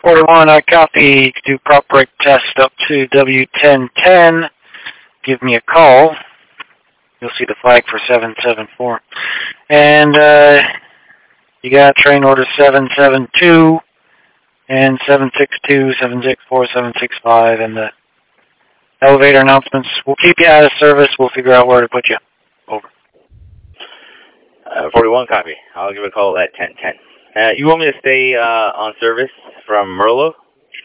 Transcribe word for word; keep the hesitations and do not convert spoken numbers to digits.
forty-one, I copy. Do prop brake test up to W ten ten. Give me a call. You'll see the flag for seven seven four. And uh, you got train order seven seven two and seven six two, seven six four, seven six five, and the elevator announcements. We'll keep you out of service. We'll figure out where to put you. Over. Uh, forty-one, copy. I'll give a call at ten ten. Uh, you want me to stay uh, on service from Merlo?